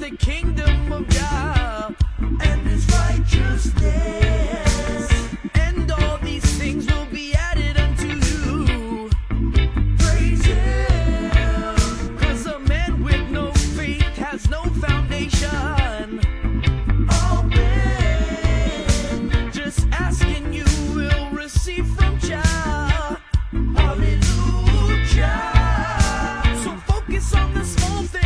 the kingdom of God and His righteousness, and all these things will be added unto you. Praise Him, 'cause a man with no faith has no foundation. Amen. Just ask and you will receive from Jah. Hallelujah. So focus on the small things.